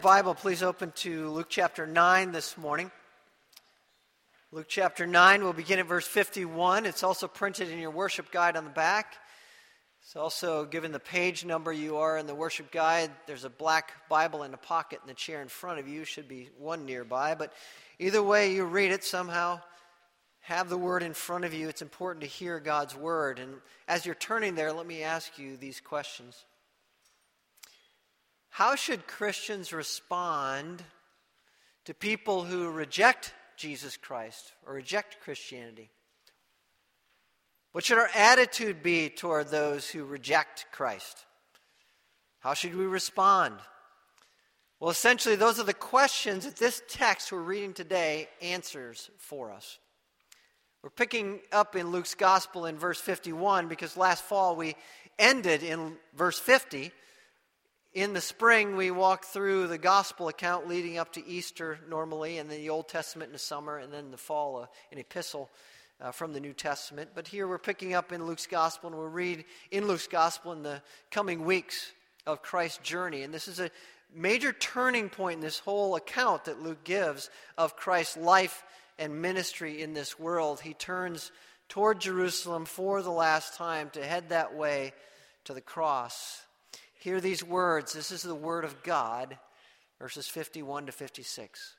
Bible, please open to Luke chapter 9 this morning. Luke chapter 9, we'll begin at verse 51. It's also printed in your worship guide on the back. It's also given the page number you are in the worship guide. There's a black Bible in a pocket in the chair in front of you. Should be one nearby. But either way you read it, somehow have the word in front of you. It's important to hear God's word. And as you're turning there, let me ask you these questions. How should Christians respond to people who reject Jesus Christ or reject Christianity? What should our attitude be toward those who reject Christ? How should we respond? Well, essentially, those are the questions that this text we're reading today answers for us. We're picking up in Luke's Gospel in verse 51 because last fall we ended in verse 50. In the spring, we walk through the gospel account leading up to Easter normally, and then the Old Testament in the summer, and then the fall, an epistle from the New Testament. But here we're picking up in Luke's gospel, and we'll read in Luke's gospel in the coming weeks of Christ's journey. And this is a major turning point in this whole account that Luke gives of Christ's life and ministry in this world. He turns toward Jerusalem for the last time to head that way to the cross. Hear these words. This is the word of God, verses 51 to 56.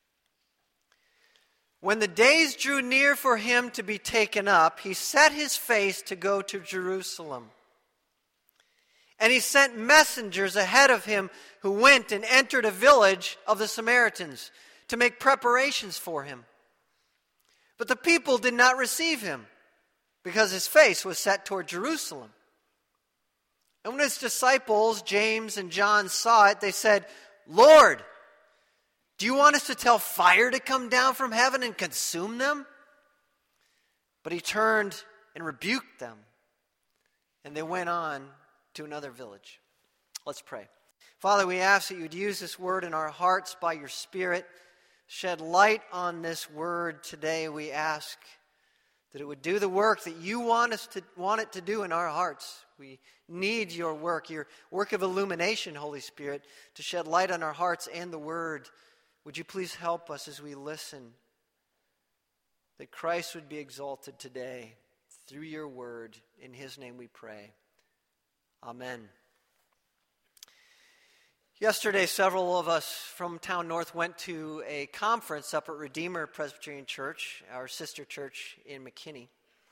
When the days drew near for him to be taken up, he set his face to go to Jerusalem. And he sent messengers ahead of him who went and entered a village of the Samaritans to make preparations for him. But the people did not receive him because his face was set toward Jerusalem. And when his disciples, James and John, saw it, they said, "Lord, do you want us to tell fire to come down from heaven and consume them?" But he turned and rebuked them, and they went on to another village. Let's pray. Father, we ask that you would use this word in our hearts by your Spirit. Shed light on this word today. We ask that it would do the work that you want it to do in our hearts. We need your work of illumination, Holy Spirit, to shed light on our hearts and the word. Would you please help us as we listen, that Christ would be exalted today through your word. In his name we pray. Amen. Yesterday, several of us from Town North went to a conference up at Redeemer Presbyterian Church, our sister church in McKinney.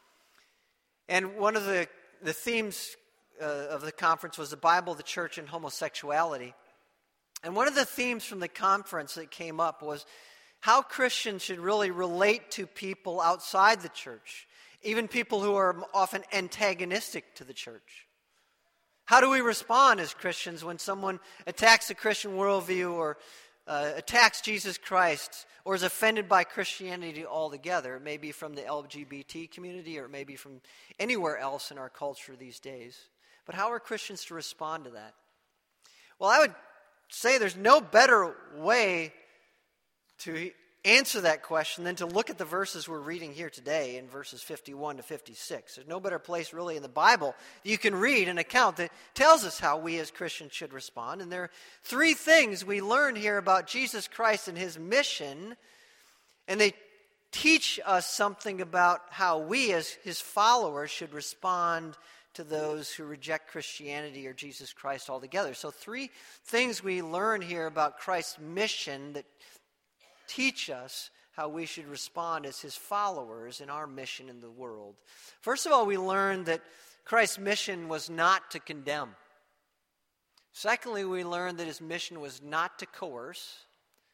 And one of the themes of the conference was the Bible, the church, and homosexuality. And one of the themes from the conference that came up was how Christians should really relate to people outside the church, even people who are often antagonistic to the church. How do we respond as Christians when someone attacks the Christian worldview or attacks Jesus Christ or is offended by Christianity altogether? It may be from the LGBT community or it may be from anywhere else in our culture these days. But how are Christians to respond to that? Well, I would say there's no better way to answer that question than to look at the verses we're reading here today in verses 51 to 56. There's no better place really in the Bible that you can read an account that tells us how we as Christians should respond. And there are three things we learn here about Jesus Christ and his mission, and they teach us something about how we as his followers should respond to those who reject Christianity or Jesus Christ altogether. So three things we learn here about Christ's mission that teach us how we should respond as his followers in our mission in the world. First of all, we learn that Christ's mission was not to condemn. Secondly, we learn that his mission was not to coerce.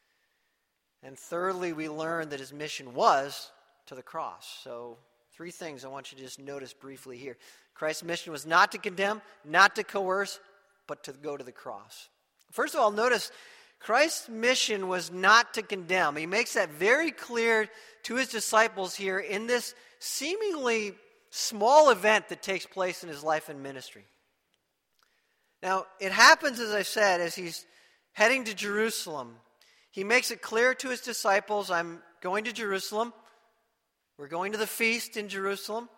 And thirdly, we learn that his mission was to the cross. So three things I want you to just notice briefly here. Christ's mission was not to condemn, not to coerce, but to go to the cross. First of all, notice Christ's mission was not to condemn. He makes that very clear to his disciples here in this seemingly small event that takes place in his life and ministry. Now, it happens, as I said, as he's heading to Jerusalem. He makes it clear to his disciples, I'm going to Jerusalem. We're going to the feast in Jerusalem.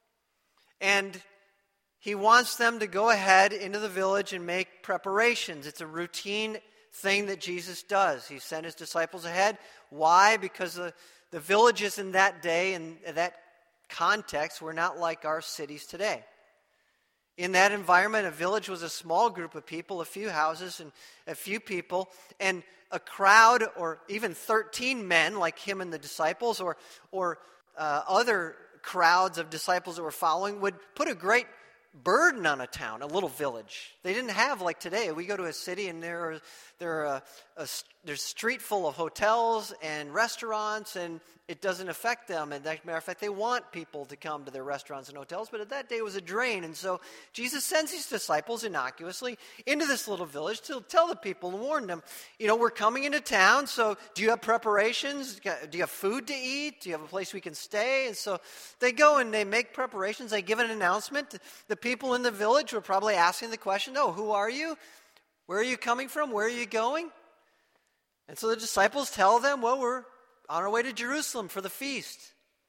And he wants them to go ahead into the village and make preparations. It's a routine thing that Jesus does. He sent his disciples ahead. Why? Because the villages in that day and that context were not like our cities today. In that environment, a village was a small group of people, a few houses and a few people, and a crowd, or even 13 men like him and the disciples, or other crowds of disciples that were following, would put a great burden on a town, a little village. They didn't have like today. We go to a city and there's a street full of hotels and restaurants, and it doesn't affect them. And as a matter of fact, they want people to come to their restaurants and hotels, but at that day it was a drain. And so Jesus sends these disciples innocuously into this little village to tell the people and warn them, we're coming into town, so do you have preparations? Do you have food to eat? Do you have a place we can stay? And so they go and they make preparations. They give an announcement. The people in the village were probably asking the question, who are you? Where are you coming from? Where are you going? And so the disciples tell them, we're on our way to Jerusalem for the feast.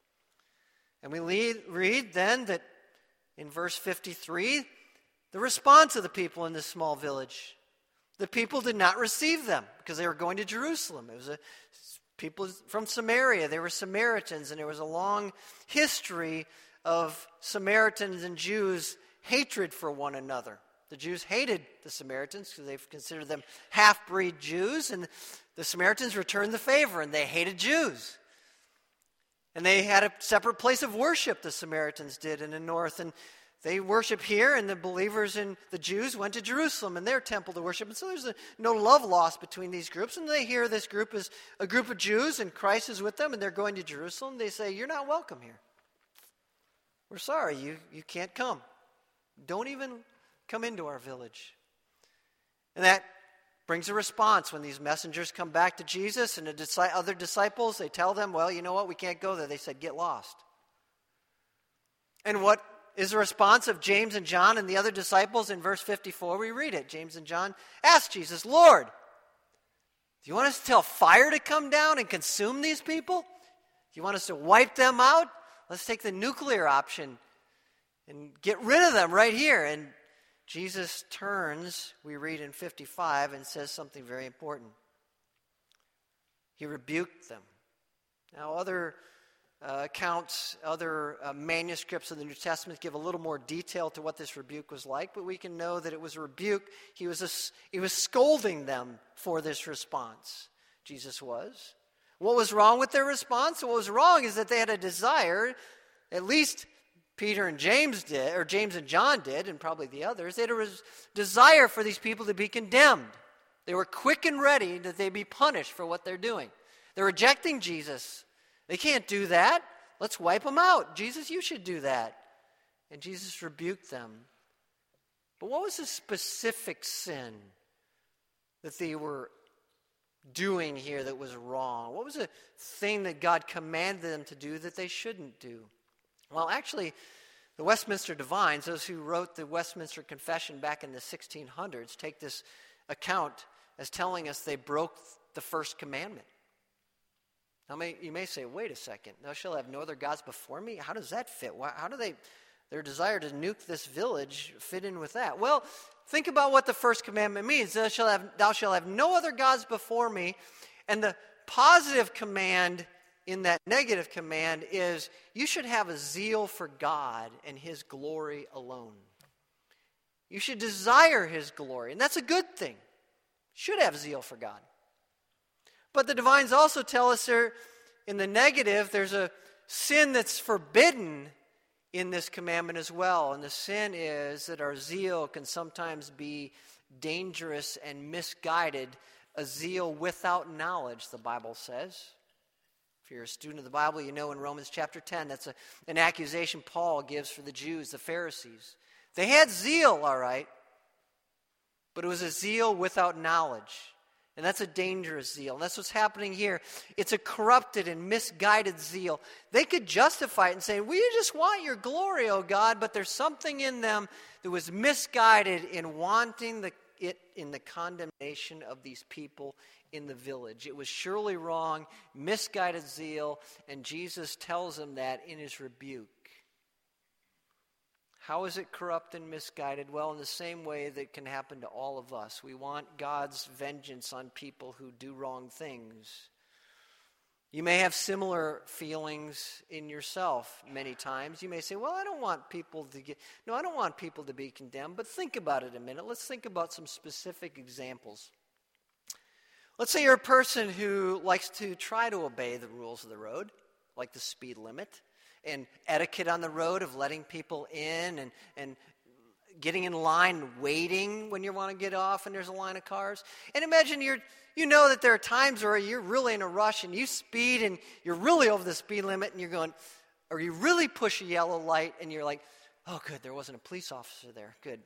And we read then that in verse 53, the response of the people in this small village. The people did not receive them because they were going to Jerusalem. It was people from Samaria. They were Samaritans, and there was a long history of Samaritans and Jews' hatred for one another. The Jews hated the Samaritans because they considered them half-breed Jews, and the Samaritans returned the favor, and they hated Jews. And they had a separate place of worship, the Samaritans did in the north, and they worship here, and the believers and the Jews went to Jerusalem in their temple to worship. And so there's no love lost between these groups, and they hear this group is a group of Jews, and Christ is with them, and they're going to Jerusalem. They say, you're not welcome here. We're sorry, you can't come. Don't even come into our village. And that brings a response when these messengers come back to Jesus and the other disciples. They tell them, well, you know what, we can't go there. They said, get lost. And what is the response of James and John and the other disciples? In verse 54, we read it. James and John ask Jesus, Lord, do you want us to tell fire to come down and consume these people? Do you want us to wipe them out? Let's take the nuclear option and get rid of them right here. And Jesus turns, we read in 55, and says something very important. He rebuked them. Now, other accounts, other manuscripts of the New Testament give a little more detail to what this rebuke was like, but we can know that it was a rebuke. He was scolding them for this response, Jesus was. What was wrong with their response? What was wrong is that they had a desire, at least Peter and James did, or James and John did, and probably the others. They had a desire for these people to be condemned. They were quick and ready that they be punished for what they're doing. They're rejecting Jesus. They can't do that. Let's wipe them out. Jesus, you should do that. And Jesus rebuked them. But what was the specific sin that they were doing here that was wrong? What was the thing that God commanded them to do that they shouldn't do? Well, actually, the Westminster Divines, those who wrote the Westminster Confession back in the 1600s, take this account as telling us they broke the first commandment. Now, you may say, wait a second, thou shalt have no other gods before me? How does that fit? How do their desire to nuke this village fit in with that? Well, think about what the first commandment means. Thou shalt have no other gods before me. And the positive command in that negative command is you should have a zeal for God and His glory alone. You should desire His glory, and that's a good thing. Should have zeal for God. But the divines also tell us there, in the negative, there's a sin that's forbidden in this commandment as well. And the sin is that our zeal can sometimes be dangerous and misguided, a zeal without knowledge, the Bible says. If you're a student of the Bible, you know in Romans chapter 10, that's an accusation Paul gives for the Jews, the Pharisees. They had zeal, all right, but it was a zeal without knowledge. And that's a dangerous zeal. And that's what's happening here. It's a corrupted and misguided zeal. They could justify it and say, we just want your glory, O God, but there's something in them that was misguided in wanting it in the condemnation of these people in the village. It was surely wrong, misguided zeal, and Jesus tells them that in his rebuke. How is it corrupt and misguided? Well, in the same way that can happen to all of us. We want God's vengeance on people who do wrong things. You may have similar feelings in yourself many times. You may say, well, I don't want people to be condemned. But think about it a minute. Let's think about some specific examples. Let's say you're a person who likes to try to obey the rules of the road, like the speed limit, and etiquette on the road of letting people in and getting in line, waiting when you want to get off and there's a line of cars. And imagine you know that there are times where you're really in a rush and you speed and you're really over the speed limit and you're going, or you really push a yellow light and you're like, oh, good, there wasn't a police officer there. Good.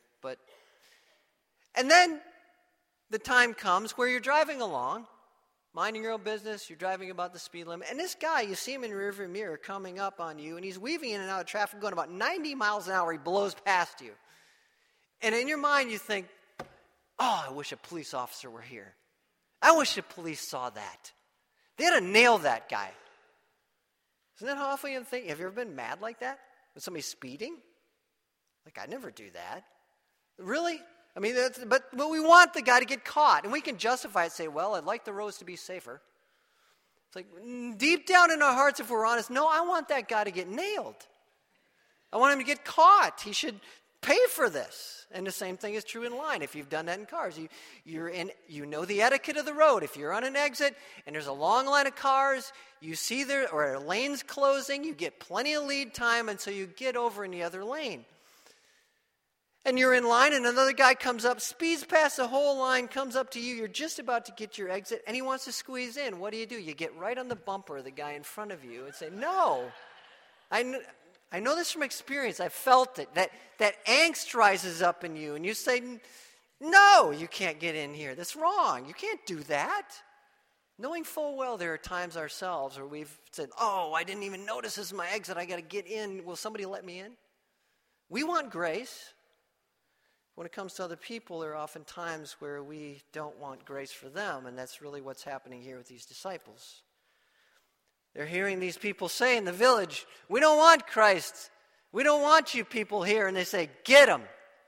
And then the time comes where you're driving along, minding your own business, you're driving about the speed limit, and this guy, you see him in the rearview mirror coming up on you, and he's weaving in and out of traffic, going about 90 miles an hour. He blows past you. And in your mind, you think, oh, I wish a police officer were here. I wish the police saw that. They had to nail that guy. Isn't that how often you think? Have you ever been mad like that? With somebody speeding? Like, I never do that. Really? I mean, but we want the guy to get caught. And we can justify it, say, well, I'd like the roads to be safer. It's like, deep down in our hearts, if we're honest, no, I want that guy to get nailed. I want him to get caught. He should pay for this. And the same thing is true in line. If you've done that in cars, you know the etiquette of the road. If you're on an exit and there's a long line of cars, you see or a lane's closing, you get plenty of lead time until you get over in the other lane. And you're in line and another guy comes up, speeds past the whole line, comes up to you, you're just about to get your exit, and he wants to squeeze in. What do? You get right on the bumper of the guy in front of you and say, no. I know this from experience. I felt it. That angst rises up in you, and you say, no, you can't get in here. That's wrong. You can't do that. Knowing full well there are times ourselves where we've said, oh, I didn't even notice this is my exit. I got to get in. Will somebody let me in? We want grace. When it comes to other people, there are often times where we don't want grace for them, and that's really what's happening here with these disciples. They're hearing these people say in the village, we don't want Christ. We don't want you people here. And they say, get him.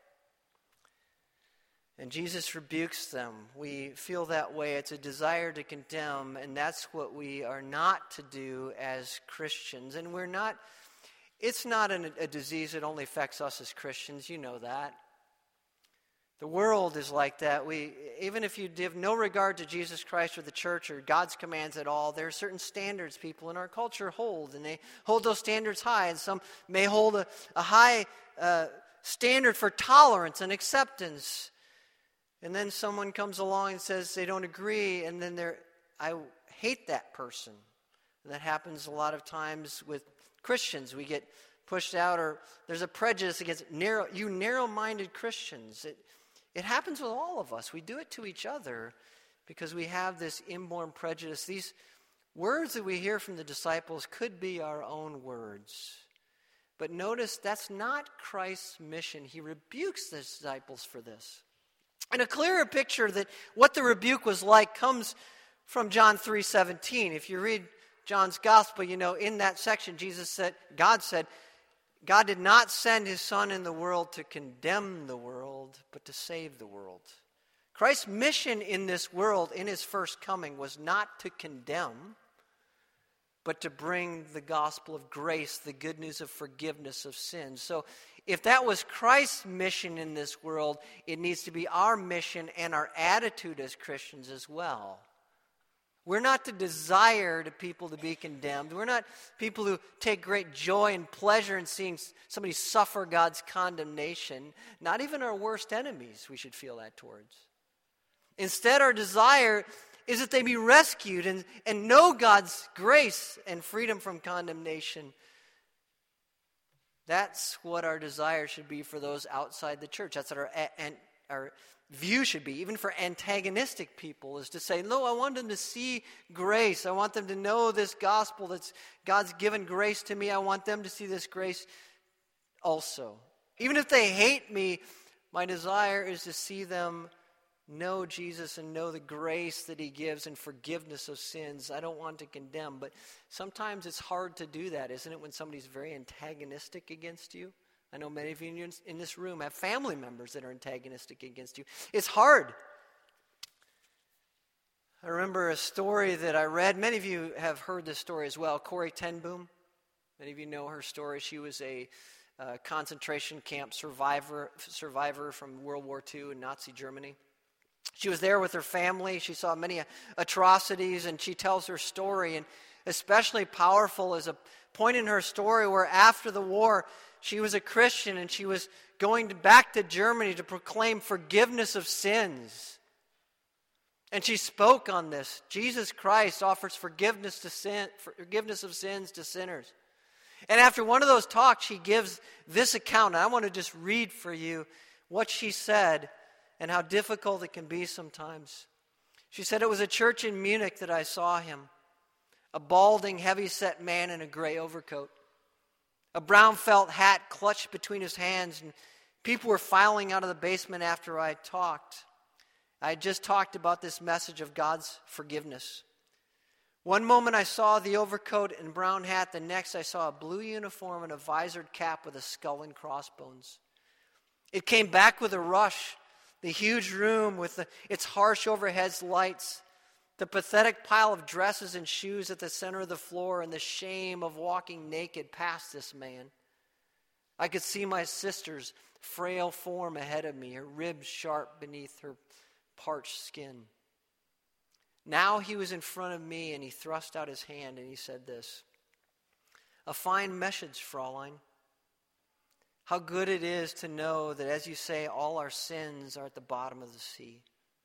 And Jesus rebukes them. We feel that way. It's a desire to condemn, and that's what we are not to do as Christians. And it's not a disease that only affects us as Christians. You know that. The world is like that. Even if you give no regard to Jesus Christ or the church or God's commands at all, there are certain standards people in our culture hold, and they hold those standards high. And some may hold a high standard for tolerance and acceptance. And then someone comes along and says they don't agree, and then I hate that person. And that happens a lot of times with Christians. We get pushed out, or there's a prejudice against narrow-minded Christians. It happens with all of us. We do it to each other because we have this inborn prejudice. These words that we hear from the disciples could be our own words. But notice that's not Christ's mission. He rebukes the disciples for this. And a clearer picture that what the rebuke was like comes from John 3:17. If you read John's gospel, you know in that section God said, God did not send his Son in the world to condemn the world, but to save the world. Christ's mission in this world, in his first coming, was not to condemn, but to bring the gospel of grace, the good news of forgiveness of sins. So if that was Christ's mission in this world, it needs to be our mission and our attitude as Christians as well. We're not to desire to people to be condemned. We're not people who take great joy and pleasure in seeing somebody suffer God's condemnation. Not even our worst enemies we should feel that towards. Instead, our desire is that they be rescued and know God's grace and freedom from condemnation. That's what our desire should be for those outside the church. That's what our view should be, even for antagonistic people, is to say, no, I want them to see grace. I want them to know this gospel that's God's given grace to me. I want them to see this grace also. Even if they hate me, my desire is to see them know Jesus and know the grace that he gives and forgiveness of sins. I don't want to condemn, but sometimes it's hard to do that, isn't it, when somebody's very antagonistic against you? I know many of you in this room have family members that are antagonistic against you. It's hard. I remember a story that I read. Many of you have heard this story as well. Corrie ten Boom. Many of you know her story. She was a concentration camp survivor from World War II in Nazi Germany. She was there with her family. She saw many atrocities, and she tells her story. And especially powerful is a point in her story where after the war, she was a Christian, and she was going back to Germany to proclaim forgiveness of sins. And she spoke on this. Jesus Christ offers forgiveness of sins to sinners. And after one of those talks, she gives this account. And I want to just read for you what she said and how difficult it can be sometimes. She said, "It was a church in Munich that I saw him. A balding, heavy-set man in a gray overcoat. A brown felt hat clutched between his hands, and people were filing out of the basement after I talked. I had just talked about this message of God's forgiveness. One moment I saw the overcoat and brown hat. The next I saw a blue uniform and a visored cap with a skull and crossbones. It came back with a rush. The huge room with its harsh overhead lights. The pathetic pile of dresses and shoes at the center of the floor, and the shame of walking naked past this man. I could see my sister's frail form ahead of me, her ribs sharp beneath her parched skin. Now he was in front of me, and he thrust out his hand, and he said this, 'A fine message, Fräulein. How good it is to know that, as you say, all our sins are at the bottom of the sea.'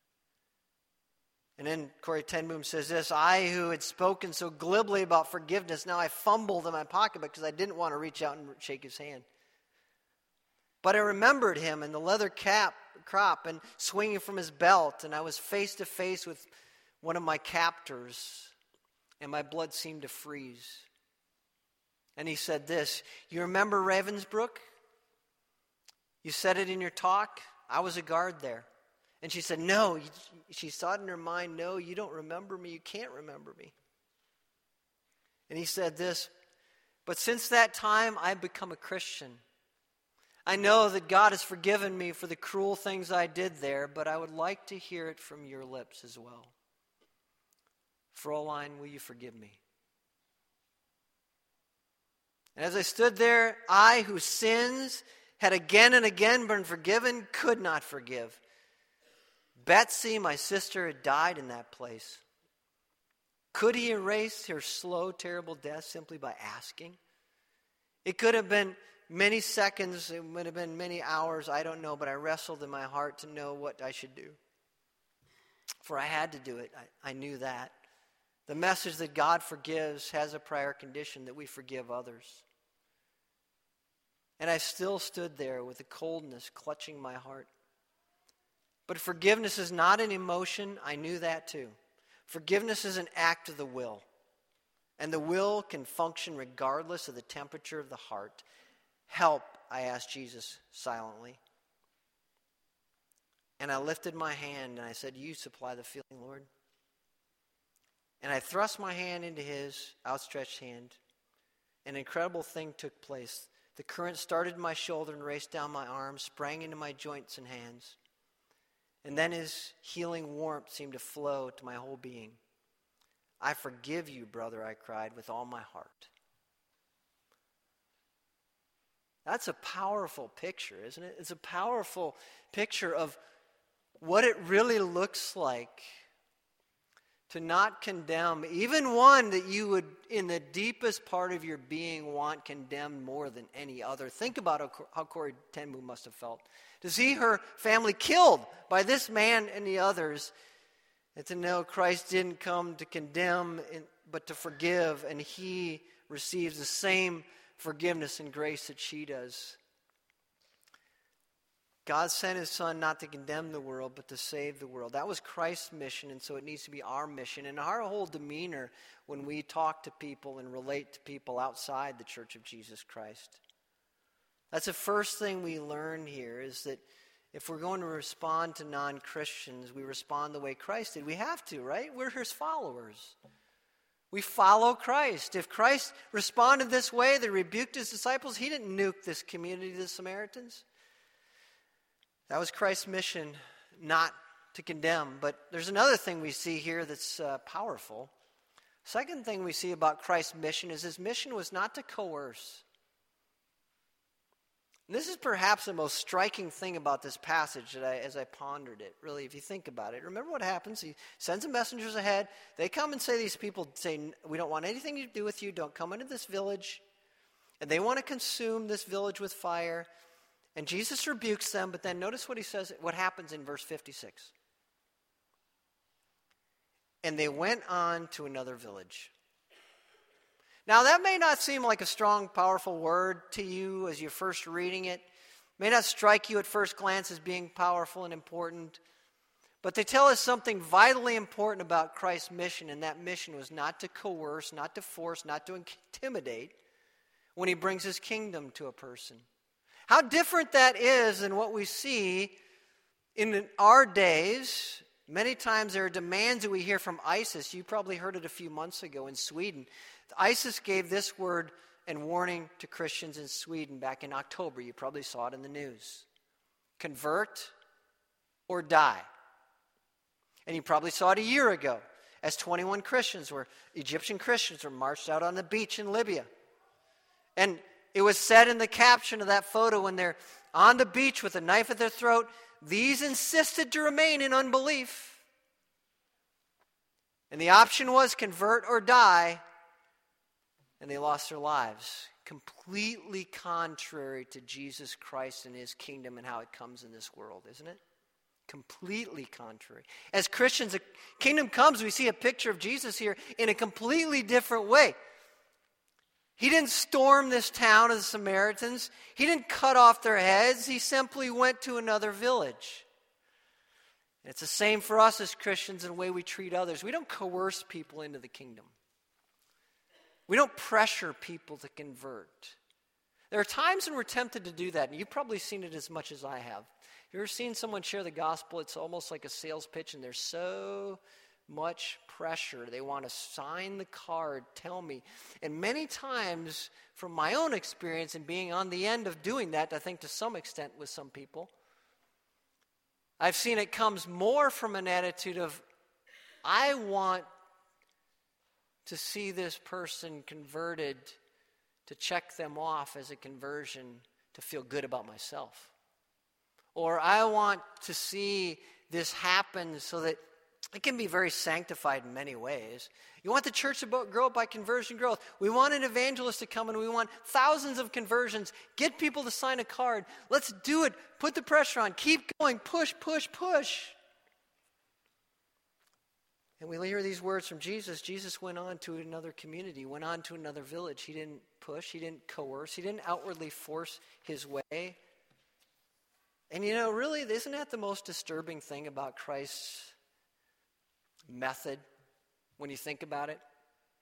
And then Corrie ten Boom says this, 'I who had spoken so glibly about forgiveness, now I fumbled in my pocketbook because I didn't want to reach out and shake his hand. But I remembered him and the leather crop and swinging from his belt, and I was face to face with one of my captors, and my blood seemed to freeze. And he said this, "You remember Ravensbrück? You said it in your talk. I was a guard there." And she said, "No." She thought in her mind, "No, you don't remember me. You can't remember me." And he said this, "But since that time, I've become a Christian. I know that God has forgiven me for the cruel things I did there, but I would like to hear it from your lips as well. Fräulein, will you forgive me?" And as I stood there, I, whose sins had again and again been forgiven, could not forgive. Betsy, my sister, had died in that place. Could he erase her slow, terrible death simply by asking? It could have been many seconds, it would have been many hours, I don't know, but I wrestled in my heart to know what I should do. For I had to do it. I knew that. The message that God forgives has a prior condition, that we forgive others. And I still stood there with the coldness clutching my heart. But forgiveness is not an emotion. I knew that too. Forgiveness is an act of the will. And the will can function regardless of the temperature of the heart. "Help," I asked Jesus silently. And I lifted my hand and I said, "You supply the feeling, Lord." And I thrust my hand into his outstretched hand. An incredible thing took place. The current started in my shoulder and raced down my arms, sprang into my joints and hands. And then his healing warmth seemed to flow to my whole being. "I forgive you, brother," I cried with all my heart. That's a powerful picture, isn't it? It's a powerful picture of what it really looks like to not condemn, even one that you would, in the deepest part of your being, want condemned more than any other. Think about how Corrie ten Boom must have felt. To see her family killed by this man and the others, and to know Christ didn't come to condemn, but to forgive, and he receives the same forgiveness and grace that she does. God sent his son not to condemn the world, but to save the world. That was Christ's mission, and so it needs to be our mission. And our whole demeanor when we talk to people and relate to people outside the Church of Jesus Christ. That's the first thing we learn here, is that if we're going to respond to non-Christians, we respond the way Christ did. We have to, right? We're his followers. We follow Christ. If Christ responded this way, they rebuked his disciples, he didn't nuke this community, the Samaritans. That was Christ's mission, not to condemn. But there's another thing we see here that's powerful. Second thing we see about Christ's mission is his mission was not to coerce. And this is perhaps the most striking thing about this passage as I pondered it, really, if you think about it. Remember what happens? He sends the messengers ahead. They come and say, these people say, we don't want anything to do with you. Don't come into this village. And they want to consume this village with fire. And Jesus rebukes them, but then notice what he says, what happens in verse 56. And they went on to another village. Now, that may not seem like a strong, powerful word to you as you're first reading it. It may not strike you at first glance as being powerful and important. But they tell us something vitally important about Christ's mission, and that mission was not to coerce, not to force, not to intimidate when he brings his kingdom to a person. How different that is than what we see in our days. Many times there are demands that we hear from ISIS. You probably heard it a few months ago in Sweden. ISIS gave this word and warning to Christians in Sweden back in October. You probably saw it in the news. Convert or die. And you probably saw it a year ago as 21 Egyptian Christians were marched out on the beach in Libya. And it was said in the caption of that photo when they're on the beach with a knife at their throat, these insisted to remain in unbelief. And the option was convert or die. And they lost their lives. Completely contrary to Jesus Christ and his kingdom and how it comes in this world, isn't it? Completely contrary. As Christians, the kingdom comes, we see a picture of Jesus here in a completely different way. He didn't storm this town of the Samaritans. He didn't cut off their heads. He simply went to another village. And it's the same for us as Christians in the way we treat others. We don't coerce people into the kingdom. We don't pressure people to convert. There are times when we're tempted to do that, and you've probably seen it as much as I have. You ever seen someone share the gospel? It's almost like a sales pitch, and there's so much pressure. They want to sign the card, tell me. And many times, from my own experience and being on the end of doing that, I think to some extent with some people, I've seen it comes more from an attitude of, I want to see this person converted, to check them off as a conversion, to feel good about myself. Or I want to see this happen so that it can be very sanctified in many ways. You want the church to grow up by conversion growth. We want an evangelist to come and we want thousands of conversions. Get people to sign a card. Let's do it. Put the pressure on. Keep going. Push, push, push. And we hear these words from Jesus. Jesus went on to another community, went on to another village. He didn't push. He didn't coerce. He didn't outwardly force his way. And really, isn't that the most disturbing thing about Christ's method when you think about it?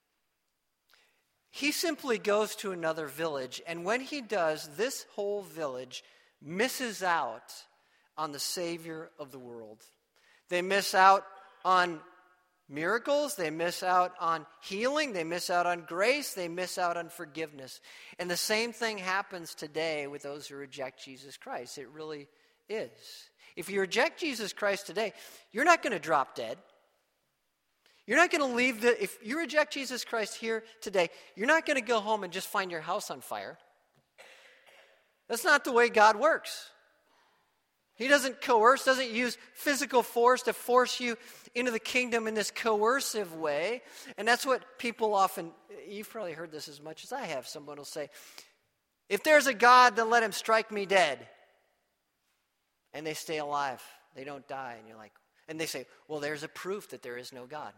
He simply goes to another village, and when he does, this whole village misses out on the Savior of the world. They miss out on miracles, they miss out on healing, they miss out on grace, they miss out on forgiveness. And the same thing happens today with those who reject Jesus Christ. It really is. If you reject Jesus Christ today, you're not going to drop dead. You're not going to leave if you reject Jesus Christ here today, you're not going to go home and just find your house on fire. That's not the way God works. He doesn't coerce, doesn't use physical force to force you into the kingdom in this coercive way. And that's what people often, you've probably heard this as much as I have. Someone will say, if there's a God, then let him strike me dead. And they stay alive. They don't die. And you're like, and they say, well, there's a proof that there is no God.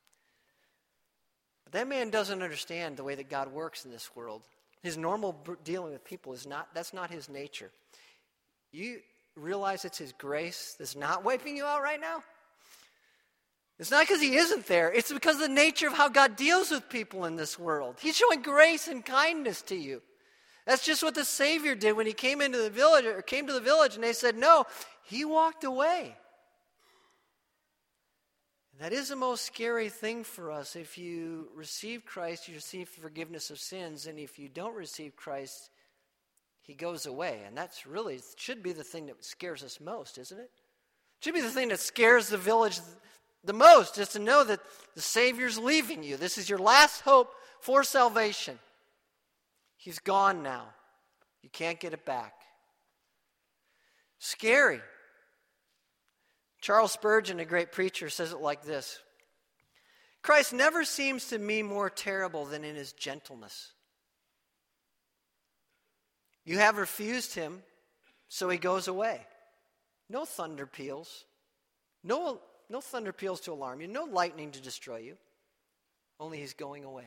But that man doesn't understand the way that God works in this world. His normal dealing with people that's not his nature. You realize it's his grace that's not wiping you out right now? It's not because he isn't there. It's because of the nature of how God deals with people in this world. He's showing grace and kindness to you. That's just what the Savior did when he came to the village and they said no. He walked away. That is the most scary thing for us. If you receive Christ, you receive forgiveness of sins, and if you don't receive Christ, he goes away. And that's really, should be the thing that scares us most, isn't it? Should be the thing that scares the village the most, is to know that the Savior's leaving you. This is your last hope for salvation. He's gone now. You can't get it back. Scary. Charles Spurgeon, a great preacher, says it like this: Christ never seems to me more terrible than in his gentleness. You have refused him, so he goes away. No thunder peals. No thunder peals to alarm you. No lightning to destroy you. Only he's going away.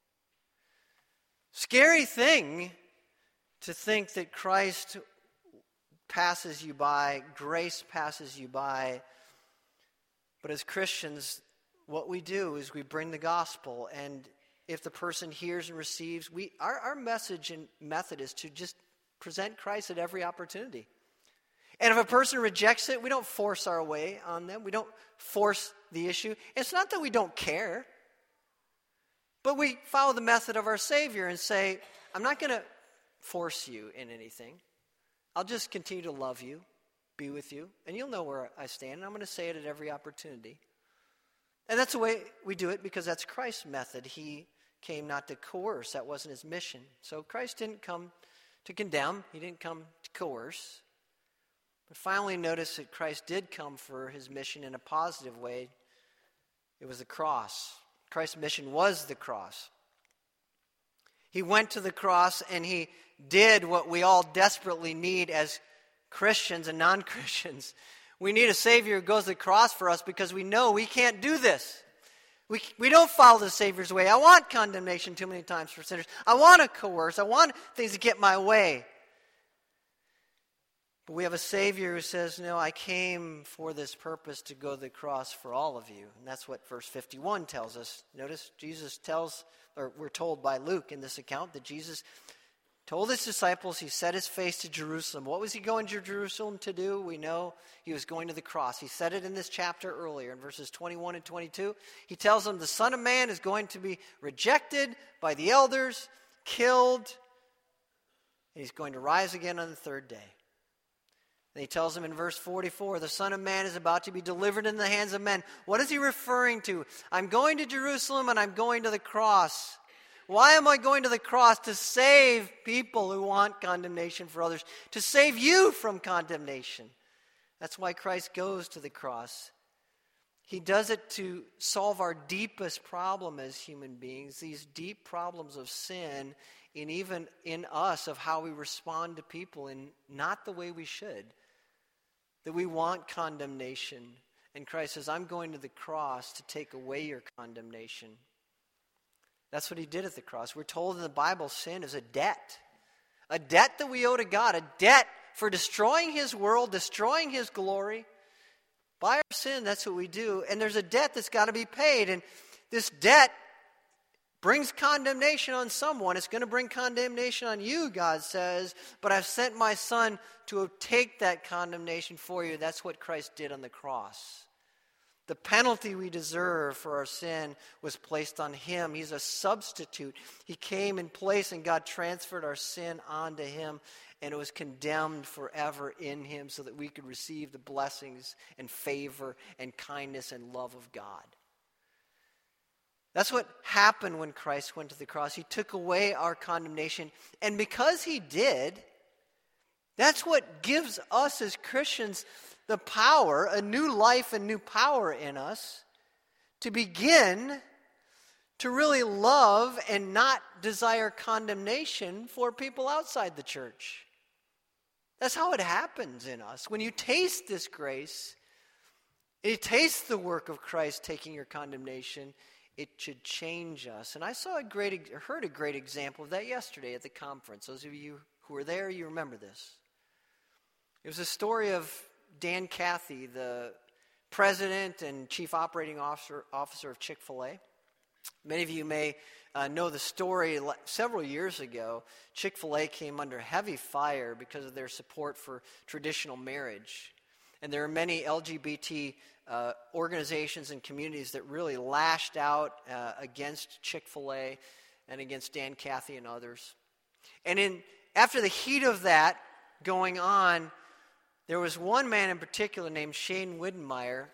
Scary thing to think that Christ passes you by, grace passes you by. But as Christians, what we do is we bring the gospel, and if the person hears and receives, our message and method is to just present Christ at every opportunity. And if a person rejects it, we don't force our way on them. We don't force the issue. It's not that we don't care, but we follow the method of our Savior and say, I'm not going to force you in anything. I'll just continue to love you, be with you, and you'll know where I stand, and I'm going to say it at every opportunity. And that's the way we do it, because that's Christ's method. He came not to coerce. That wasn't his mission. So Christ didn't come to condemn. He didn't come to coerce. But finally, notice that Christ did come for his mission in a positive way. It was the cross. Christ's mission was the cross. He went to the cross and he did what we all desperately need as Christians and non-Christians. We need a Savior who goes to the cross for us because we know we can't do this. We don't follow the Savior's way. I want condemnation too many times for sinners. I want to coerce. I want things to get my way. But we have a Savior who says, no, I came for this purpose, to go to the cross for all of you. And that's what verse 51 tells us. Notice Jesus tells, or we're told by Luke in this account, that Jesus told his disciples, he set his face to Jerusalem. What was he going to Jerusalem to do? We know he was going to the cross. He said it in this chapter earlier in verses 21 and 22. He tells them the Son of Man is going to be rejected by the elders, killed, and he's going to rise again on the third day. And he tells them in verse 44, the Son of Man is about to be delivered in the hands of men. What is he referring to? I'm going to Jerusalem and I'm going to the cross. Why am I going to the cross? To save people who want condemnation for others. To save you from condemnation. That's why Christ goes to the cross. He does it to solve our deepest problem as human beings, these deep problems of sin, and even in us, of how we respond to people in not the way we should. That we want condemnation. And Christ says, I'm going to the cross to take away your condemnation. That's what he did at the cross. We're told in the Bible sin is a debt. A debt that we owe to God. A debt for destroying his world, destroying his glory. By our sin, that's what we do. And there's a debt that's got to be paid. And this debt brings condemnation on someone. It's going to bring condemnation on you, God says. But I've sent my Son to take that condemnation for you. That's what Christ did on the cross. The penalty we deserve for our sin was placed on him. He's a substitute. He came in place and God transferred our sin onto him, and it was condemned forever in him so that we could receive the blessings and favor and kindness and love of God. That's what happened when Christ went to the cross. He took away our condemnation, and because he did, that's what gives us as Christians the power, a new life and new power in us, to begin to really love and not desire condemnation for people outside the church. That's how it happens in us. When you taste this grace, you taste the work of Christ taking your condemnation, it should change us. And I heard a great example of that yesterday at the conference. Those of you who were there, you remember this. It was a story of Dan Cathy, the president and chief operating officer of Chick-fil-A. Many of you may know the story. Several years ago, Chick-fil-A came under heavy fire because of their support for traditional marriage. And there are many LGBT organizations and communities that really lashed out against Chick-fil-A and against Dan Cathy and others. And after the heat of that going on, there was one man in particular named Shane Widmeyer,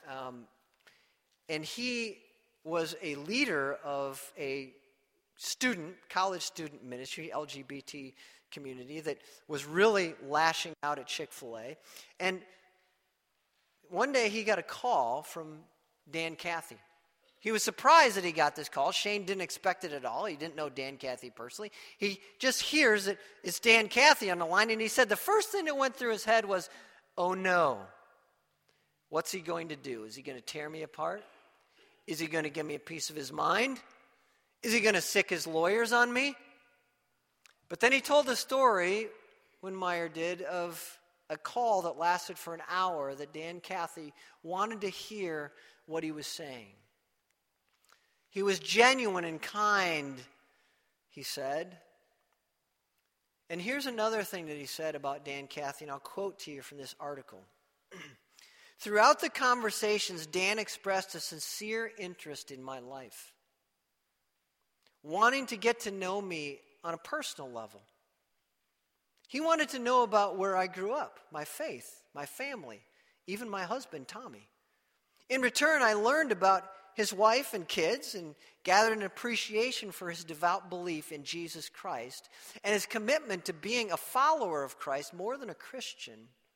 and he was a leader of a college student ministry, LGBT community, that was really lashing out at Chick-fil-A. And one day he got a call from Dan Cathy. He was surprised that he got this call. Shane didn't expect it at all. He didn't know Dan Cathy personally. He just hears that it's Dan Cathy on the line, and he said the first thing that went through his head was, oh no, what's he going to do? Is he going to tear me apart? Is he going to give me a piece of his mind? Is he going to sick his lawyers on me? But then he told a story, Widmeyer did, of a call that lasted for an hour that Dan Cathy wanted to hear what he was saying. He was genuine and kind, he said. And here's another thing that he said about Dan Cathy, and I'll quote to you from this article. Throughout the conversations, Dan expressed a sincere interest in my life, wanting to get to know me on a personal level. He wanted to know about where I grew up, my faith, my family, even my husband, Tommy. In return, I learned about his wife and kids and gathered an appreciation for his devout belief in Jesus Christ and his commitment to being a follower of Christ more than a Christian.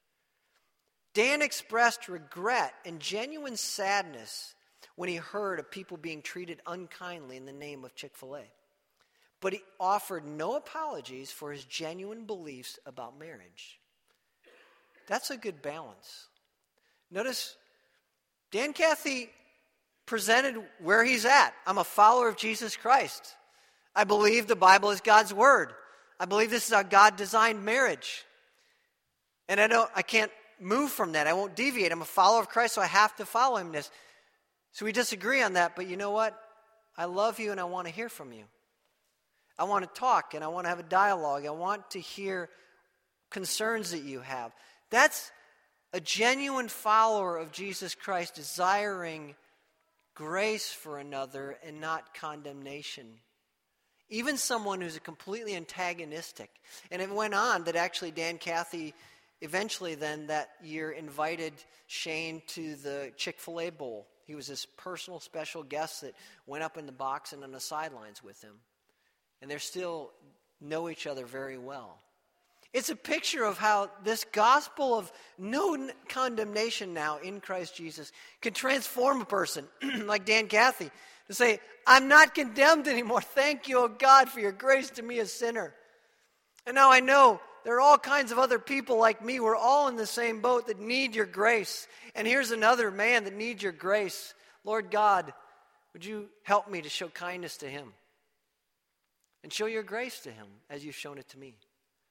Dan expressed regret and genuine sadness when he heard of people being treated unkindly in the name of Chick-fil-A. But he offered no apologies for his genuine beliefs about marriage. That's a good balance. Notice, Dan Cathy presented where he's at. I'm a follower of Jesus Christ. I believe the Bible is God's word. I believe this is how God designed marriage. And I can't move from that. I won't deviate. I'm a follower of Christ, so I have to follow him in this. So we disagree on that, but you know what? I love you and I want to hear from you. I want to talk and I want to have a dialogue. I want to hear concerns that you have. That's a genuine follower of Jesus Christ desiring grace for another and not condemnation. Even someone who's completely antagonistic. And it went on that actually Dan Cathy eventually then that year invited Shane to the Chick-fil-A Bowl. He was this personal special guest that went up in the box and on the sidelines with him. And they still know each other very well. It's a picture of how this gospel of no condemnation now in Christ Jesus can transform a person like Dan Cathy to say, I'm not condemned anymore. Thank you, oh God, for your grace to me, a sinner. And now I know there are all kinds of other people like me. We're all in the same boat that need your grace. And here's another man that needs your grace. Lord God, would you help me to show kindness to him? And show your grace to him as you've shown it to me.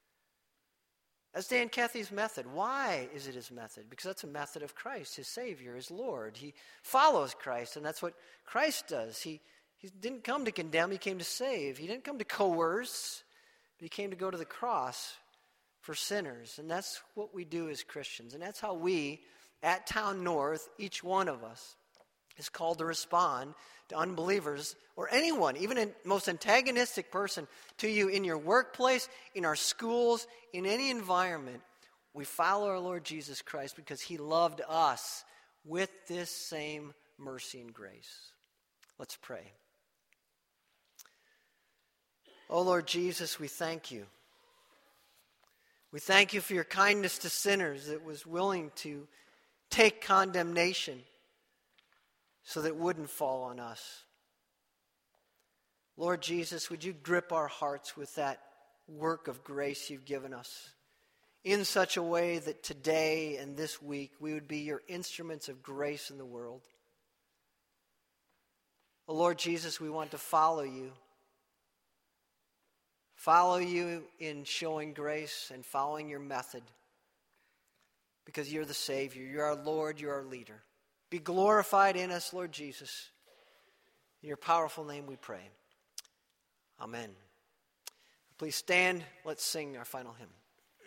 That's Dan Cathy's method. Why is it his method? Because that's a method of Christ, his Savior, his Lord. He follows Christ, and that's what Christ does. He didn't come to condemn, he came to save. He didn't come to coerce, but he came to go to the cross for sinners. And that's what we do as Christians. And that's how we, at Town North, each one of us, is called to respond to unbelievers or anyone, even a most antagonistic person to you in your workplace, in our schools, in any environment. We follow our Lord Jesus Christ because he loved us with this same mercy and grace. Let's pray. Oh Lord Jesus, we thank you. We thank you for your kindness to sinners that was willing to take condemnation so that it wouldn't fall on us. Lord Jesus, would you grip our hearts with that work of grace you've given us in such a way that today and this week we would be your instruments of grace in the world. Oh Lord Jesus, we want to follow you. Follow you in showing grace and following your method because you're the Savior, you're our Lord, you're our leader. Be glorified in us, Lord Jesus. In your powerful name we pray. Amen. Please stand. Let's sing our final hymn.